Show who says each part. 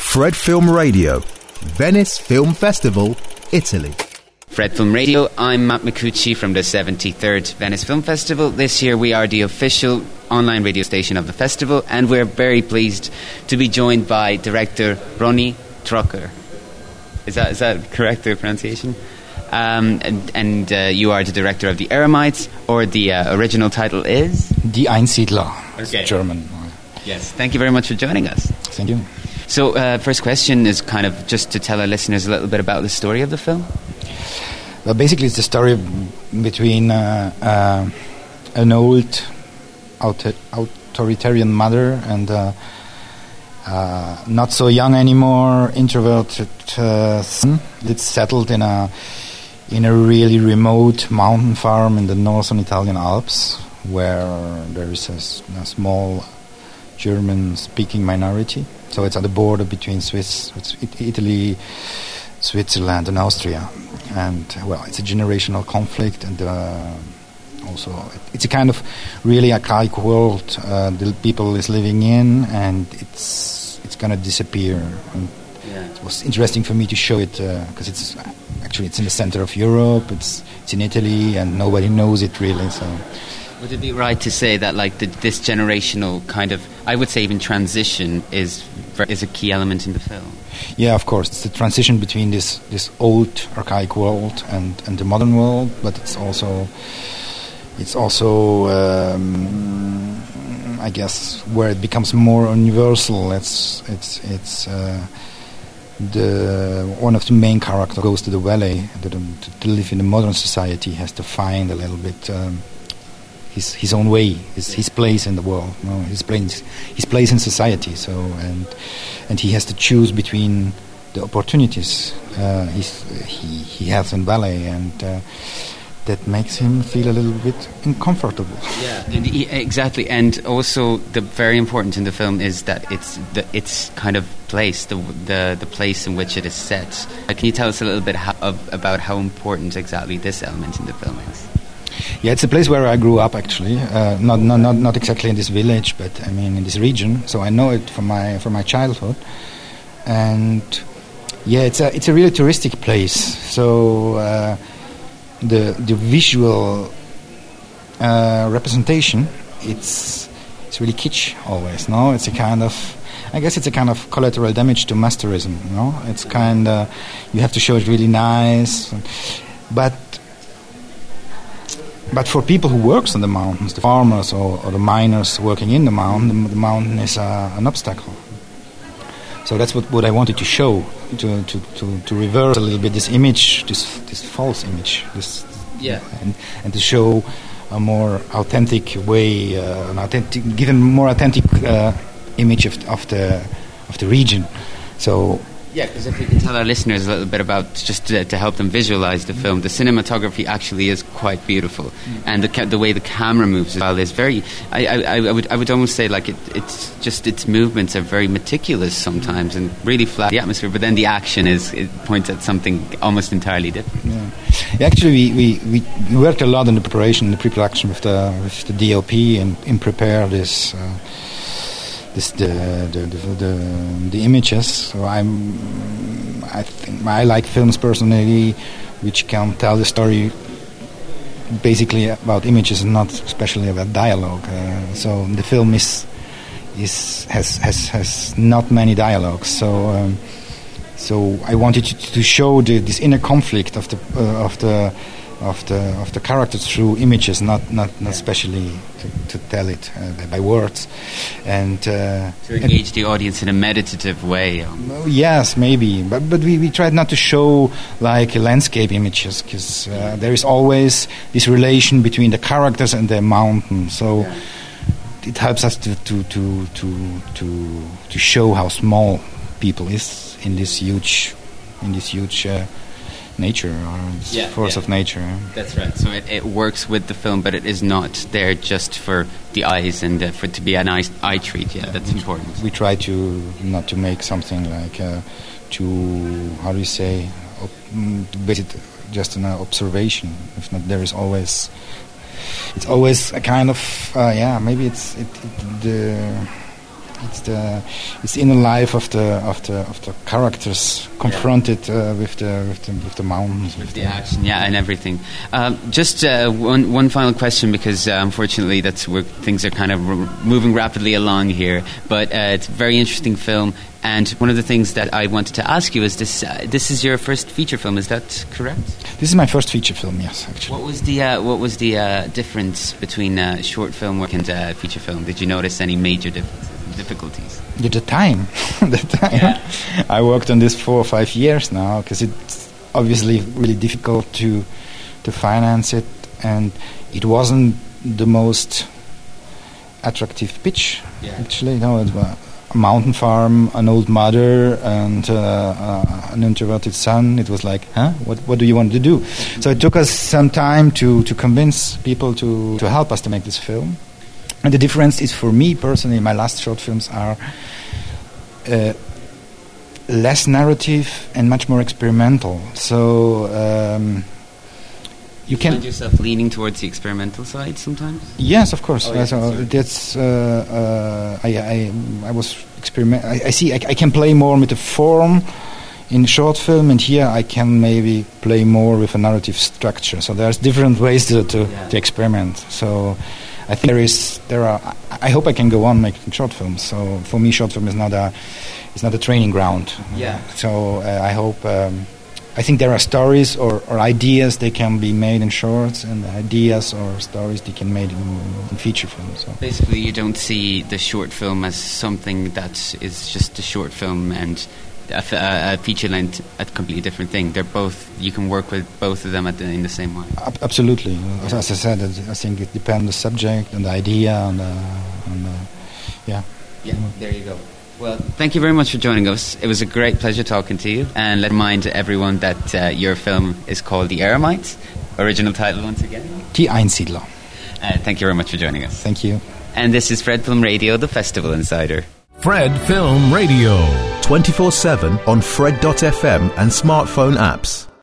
Speaker 1: Fred Film Radio, Venice Film Festival, Italy.
Speaker 2: Fred Film Radio, I'm Matt Micucci from the 73rd Venice Film Festival. This year we are the official online radio station of the festival, and we're very pleased to be joined by director Ronnie Trocker. Is that correct, the pronunciation? And you are the director of The Eremites, or the original title is?
Speaker 3: Die Einsiedler.
Speaker 2: Okay.
Speaker 3: It's German.
Speaker 2: Yes, thank you very much for joining us.
Speaker 3: Thank you.
Speaker 2: So, first question is kind of just to tell our listeners a little bit about the story of the film.
Speaker 3: Well, basically, it's a story between an old authoritarian mother and not so young anymore introverted son that's settled in a really remote mountain farm in the northern Italian Alps, where there is a small German-speaking minority. So it's at the border between Italy, Switzerland, and Austria. And, well, it's a generational conflict, and also it's a kind of really archaic world the people is living in, and it's going to disappear. And it was interesting for me to show it because it's in the center of Europe. It's in Italy, and nobody knows it really. So.
Speaker 2: Would it be right to say that, like, this generational kind of, I would say even transition is a key element in the film?
Speaker 3: Yeah, of course. It's the transition between this old, archaic world and the modern world, but it's also I guess, where it becomes more universal. It's one of the main characters goes to the valley to live in the modern society, has to find a little bit his own way, his place in the world, his place in society. So and he has to choose between the opportunities he has in ballet, and that makes him feel a little bit uncomfortable. Yeah,
Speaker 2: exactly. And also, the very important in the film is that it's kind of place, the place in which it is set. Can you tell us a little bit about how important exactly this element in the film is?
Speaker 3: Yeah, it's a place where I grew up, actually. Not exactly in this village, but I mean in this region. So I know it from my childhood, and yeah, it's a really touristic place. So the visual representation, it's really kitsch always. No, it's a kind of collateral damage to masterism. No, it's kind of, you have to show it really nice, But for people who works on the mountains, the farmers or the miners working in the mountain is an obstacle. So that's what I wanted to show, to reverse a little bit this image, this false image, and to show a more authentic way, give a more authentic image of the region. So.
Speaker 2: Yeah, because if we can tell our listeners a little bit about, just to help them visualize the film, the cinematography actually is quite beautiful, and the way the camera moves as well is very. I would almost say like its movements are very meticulous sometimes and really flat the atmosphere, but then the action it points at something almost entirely different.
Speaker 3: Yeah. Actually, we worked a lot in the preparation, the pre-production with the DOP and prepare this. The images. So I think I like films personally, which can tell the story basically about images and not especially about dialogue. So the film has not many dialogues. So I wanted to show this inner conflict of the characters through images, not especially to tell it by words, and
Speaker 2: to engage the audience in a meditative way.
Speaker 3: Yes, maybe, but we tried not to show like landscape images, because there is always this relation between the characters and the mountain. So it helps us to show how small people is in this huge nature, or force of nature.
Speaker 2: That's right. So it works with the film, but it is not there just for the eyes and for it to be a nice eye treat. Yeah, that's important.
Speaker 3: We try to not to make something like how do you say, to base it just on an observation. If not, there is always. It's always a kind of maybe It's the inner life of the characters confronted with the mountains,
Speaker 2: with the action, and everything. Just one final question, because unfortunately that's where things are kind of moving rapidly along here. But it's a very interesting film, and one of the things that I wanted to ask you is this: this is your first feature film, is that correct?
Speaker 3: This is my first feature film, yes, actually.
Speaker 2: What was the difference between short film work and feature film? Did you notice any major difficulties?
Speaker 3: The time.
Speaker 2: Yeah.
Speaker 3: I worked on this 4 or 5 years now, because it's obviously really difficult to finance it, and it wasn't the most attractive pitch. Yeah. Actually, no, it was a mountain farm, an old mother, and an introverted son. It was like, what do you want to do? So it took us some time to convince people to help us to make this film. And the difference is, for me personally, my last short films are less narrative and much more experimental. So
Speaker 2: you find yourself leaning towards the experimental side sometimes?
Speaker 3: Yes, of course.
Speaker 2: Oh, yeah,
Speaker 3: so that's I was experiment. I see. I can play more with the form in short film, and here I can maybe play more with a narrative structure. So there's different ways to experiment. So I think there are. I hope I can go on making short films. So for me, short film is not a training ground.
Speaker 2: Yeah.
Speaker 3: So I hope. I think there are stories or ideas they can be made in shorts, and ideas or stories they can be made in feature films. So
Speaker 2: basically, you don't see the short film as something that is just a short film and a feature length, a completely different thing. They're both. You can work with both of them in the same way.
Speaker 3: Absolutely. As I said, I think it depends on the subject and the idea and
Speaker 2: Yeah. There you go. Well, thank you very much for joining us. It was a great pleasure talking to you. And let me remind everyone that your film is called The Eremites. Original title once again?
Speaker 3: Die Einsiedler.
Speaker 2: Thank you very much for joining us.
Speaker 3: Thank you.
Speaker 2: And this is Fred Film Radio, the Festival Insider.
Speaker 1: Fred Film Radio. 24/7 on Fred.fm and smartphone apps.